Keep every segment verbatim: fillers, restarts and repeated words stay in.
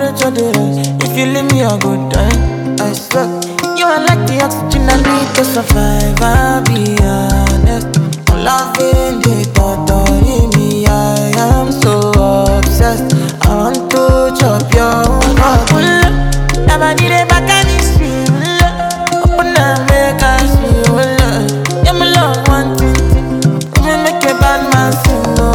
temperature dey rise. If you leave me, I go die. I swear. You are like the oxygen I need to survive. I'll be honest. I'm loving the thought of me. I am so obsessed. I want to chop your heart. Never did it back and it's real. Open up, make us feel. Yeah, my love one thing. Me make a bad man sing. No.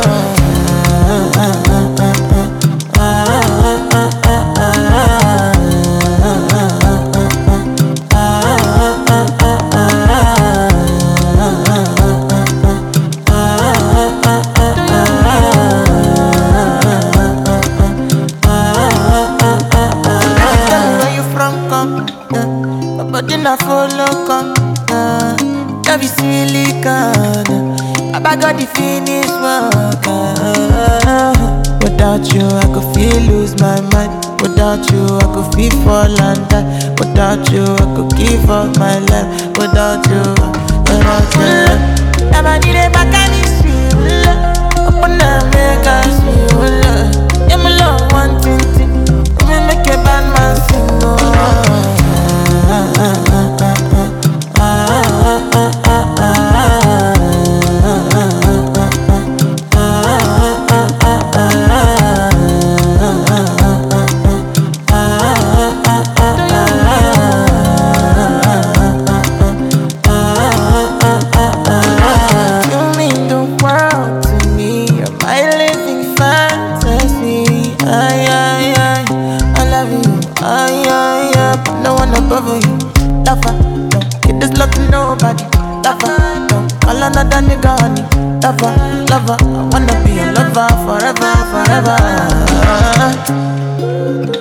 But then I follow come, uh, that be silicone. I got the finish work. Uh, without you, I could feel lose my mind. Without you, I could feel fall and die. Without you, I could give up my life. Without you, without you, never need it back and it's real. Open up, make us feel. Yeah, my love one thing, me make a bad man sing. No. No one above you, lover, don't give this love to nobody, lover, don't call another nigga honey, lover, lover, I wanna be a lover forever, forever.